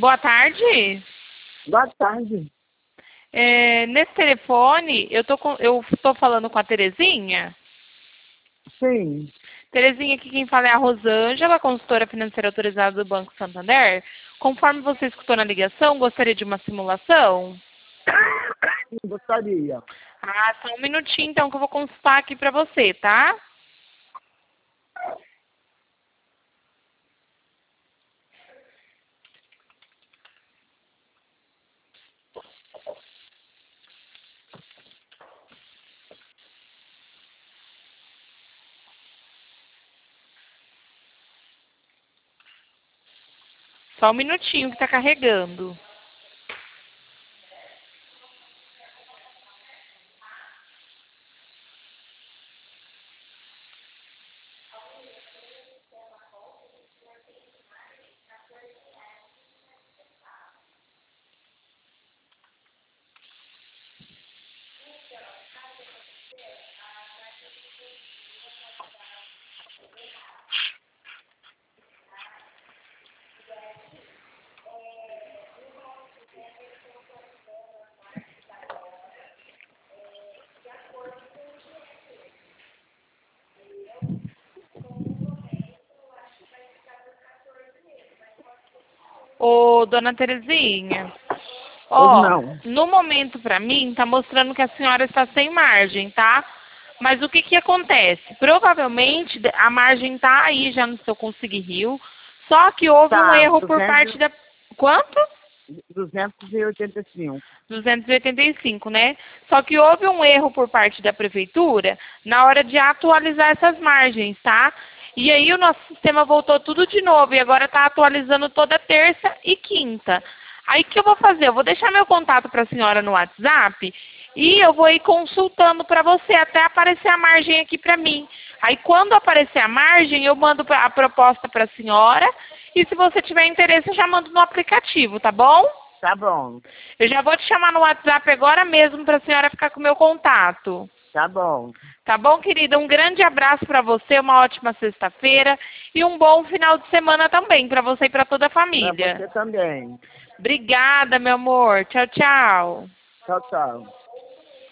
Boa tarde. Boa tarde. Nesse telefone, eu tô falando com a Terezinha. Sim. Terezinha, aqui quem fala é a Rosângela, consultora financeira autorizada do Banco Santander. Conforme você escutou na ligação, gostaria de uma simulação? Gostaria. Ah, só um minutinho então que eu vou consultar aqui pra você, tá? Só um minutinho que tá carregando. Ô, dona Terezinha, Pois ó, não. no momento pra mim tá mostrando que a senhora está sem margem, tá? Mas o que que acontece? Provavelmente a margem tá aí já no seu Conseguir Rio, só que houve um Tá, erro por parte da... Quanto? 285. 285, né? Só que houve um erro por parte da prefeitura na hora de atualizar essas margens, tá? E aí o nosso sistema voltou tudo de novo e agora está atualizando toda terça e quinta. Aí o que eu vou fazer? Eu vou deixar meu contato para a senhora no WhatsApp e eu vou ir consultando para você até aparecer a margem aqui para mim. Aí quando aparecer a margem, eu mando a proposta para a senhora e se você tiver interesse, eu já mando no aplicativo, tá bom? Tá bom. Eu já vou te chamar no WhatsApp agora mesmo para a senhora ficar com o meu contato. Tá bom. Tá bom, querida? Um grande abraço para você, uma ótima sexta-feira e um bom final de semana também para você e para toda a Pra família. você também. Obrigada, meu amor. Tchau, tchau. Tchau, tchau.